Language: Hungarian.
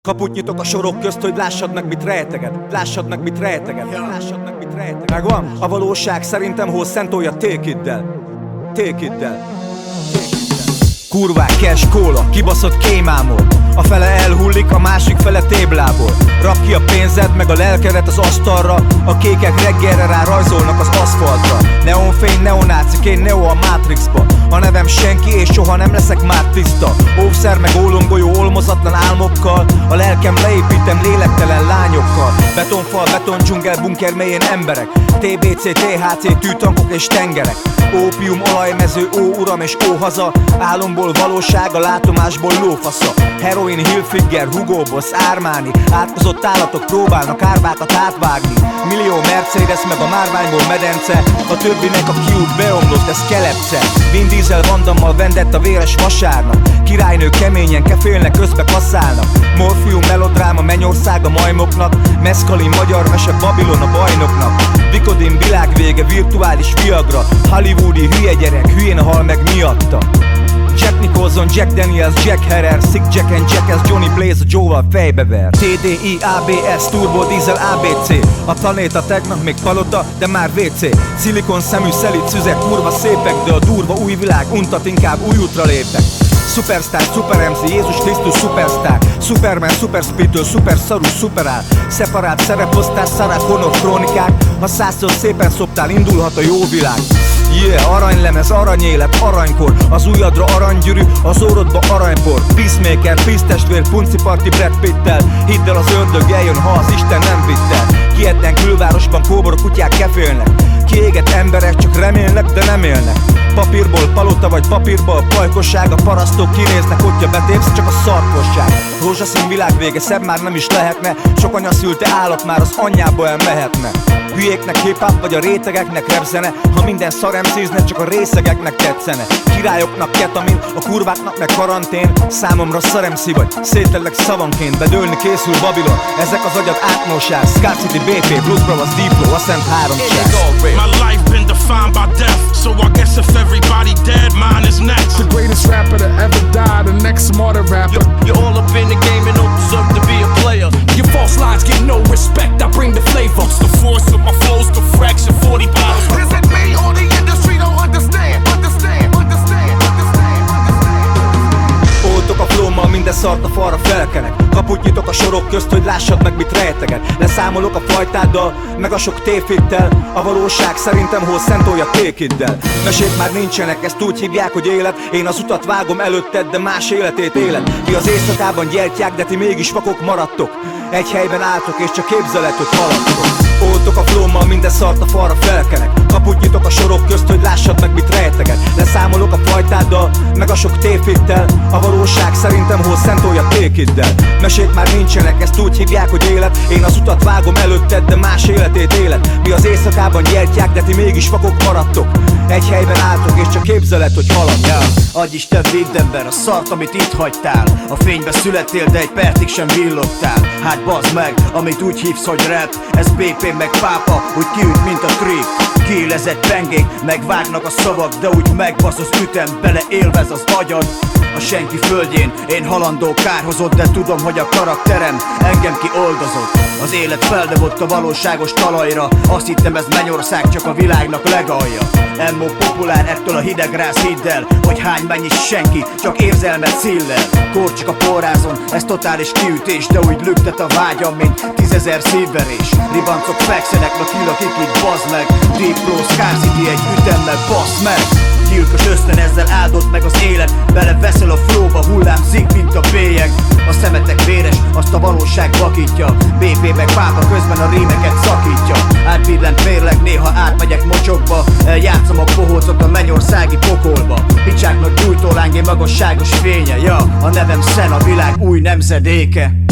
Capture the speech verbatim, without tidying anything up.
Kaput nyitok a sorok közt, hogy lássad meg, mit rejteged. Lássad meg, mit rejteged. Lássad meg, mit rejteged. Megvan? A valóság szerintem hol szentolja tékiddel. Tékiddel. Kurvák, cash, kóla, kibaszott kémámol. A fele elhullik, a másik fele téblából. Rak ki a pénzed, meg a lelkedet az asztalra. A kékek reggelre rá rajzolnak az aszfaltra. Neonfény, neonácik, én neo a Matrixba. A nevem senki, és soha nem leszek már tiszta. Óvszer meg ólomgolyó, olmozatlan álmokkal. A lelkem leépítem lélektelen lányokkal. Betonfal, betondzsungel, bunker mélyén emberek. té bé cé, té há cé, tűtankok és tengerek. Ópium, olajmező, ó uram és ó haza. Álomból valóság, a látomásból lófasza. Heroin, Hilfiger, Hugo Boss, Armani. Átkozott állatok próbálnak árvákat átvágni. Millió Mercedes meg a márványból medence. A többinek a kiút beomlott, ez kelepce. Vin Diesel Vandammal vendett a véres vasárnap. Királynő keményen kefélnek, közbe kasszálnak. Morfium, melodráma, mennyország a majmoknak. Meszkalin, magyar mese, Babilon a bajnoknak. Vikodin, világvége, virtuális viagra. Hollywoodi hülye gyerek, hülyén hal meg miatta. Jack Nicholson, Jack Daniels, Jack Herrer, Sick Jack and Jackass, Johnny Blaze a Joe-val fejbever. té dé i, á bé es, Turbo Diesel, á bé cé. A planéta tegnap még palota, de már vé cé. Szilikon szemű, szelit szüzek, kurva szépek, de a durva új világ untat, inkább új útra lépek. Superstar, Super em cé, Jézus Krisztus Superstar. Superman, Superspeedtől, Super szarú, szuperál. Szeparált szereposztás, szarát, honor krónikák. Ha százszor szépen szoptál, indulhat a jó világ. Yeah, aranylemez, aranyélet, aranykor. Az ujjadra aranygyűrű, az órodba aranypor. Peacemaker, peace-testvér, punciparti Brad Pittel. Hidd el, az ördög eljön, ha az Isten nem vitt el. Kietlen külvárosban kóbor kutyák kefélnek. Kiégett emberek csak remélnek, de nem élnek. Papírból palota vagy papírból pajkosság. A parasztok kinéznek, hogyha betépsz, csak a szarkosság. Rózsaszín világvége, szebb már nem is lehetne. Sok anya szülte állat már az anyjába elmehetne. Hülyéknek hip-hop vagy a rétegeknek repzene. Ha minden szar em cé-zne, csak a részegeknek tetszene. Királyoknak ketamin, a kurváknak meg karantén. Számomra szar em cé vagy, szétlellek szavanként. Bedőlni készül Babilon, ezek az agyat átmosás. Scar City, bé pé, Blues Brothers, Diplo, a szent háromság. My life been defined by death, so I guess if everybody dead, mine is next. The greatest rapper to ever die, the next smarter rapper. You're, you're all up in the game and don't deserve to be a player. Your false lines get no respect, I bring the flavor. It's the force of my flows, the fraction forty bottles. Is it me or the industry don't understand? Understand, understand, understand, understand. Oltok a flómmal, minden szart a falra felkenek. Kaput nyitok a sorok közt, hogy lássad meg, mit rejteged. Leszámolok a fajtáddal, meg a sok tévhittel. A valóság szerintem hol szentolja tékiddel. Mesék már nincsenek, ezt úgy hívják, hogy élet. Én az utat vágom előtted, de más életét éled. Mi az éjszakában gyertyák, de ti mégis vakok maradtok. Egy helyben álltok, és csak képzelet, hogy haladtok. Oltok a flómmal, minden szart a falra felkenek. Kaput nyitok a sorok közt, hogy lássad meg, mit rejteged. Leszámolok a fajtáddal, meg a sok tévhittel. A valóság szerintem hol szentolja tékiddel. Mesék már nincsenek, ezt úgy hívják, hogy élet. Én az utat vágom előtted, de más életét éled. Mi az éjszakában gyertyák, de ti mégis vakok maradtok. Egy helyben álltok, és csak képzelet, hogy haladtok. Ja, adj Isten védd ember a szart, amit itt hagytál. A fénybe születtél, de egy percig sem villogtál. Hát bazd meg, amit úgy hívsz, hogy rap. Ez bé pé meg pápa, úgy kiüt, mint a trip. Kiélezett pengék, megvágnak a szavak, de úgy megbasz az ütem, bele élvez az agyad. A senki földjén, én halandó kárhozott, de tudom, hogy a karakterem engem kioldozott. Az élet feldobott a valóságos talajra. Azt hittem, ez mennyország, csak a világnak legalja. Emmó populár, ettől a hidegrász, hidd el, hogy hány mennyi senki, csak érzelmet szillel. Korcsik a porrázon, ez totális kiütés, de úgy lüktet a vágyam, mint tízezer szívverés. Ribancok fekszenek, a kilakiklik, bazd meg. Diplo, Scar City egy ütemmel, bassz meg. Gyilkos ösztön ezzel áldott meg az élet. Beleveszel a flóba, hullám zik, mint a bélyeg. A szemetek véres, azt a valóság vakítja. bé pé meg pápa közben a rímeket szakítja. Átbillent mérleg, néha átmegyek mocsokba. Eljátszom a pohócot a mennyországi pokolba. Picsáknak gyújtó lángé magasságos fénye. Ja, a nevem Szen, a világ új nemzedéke.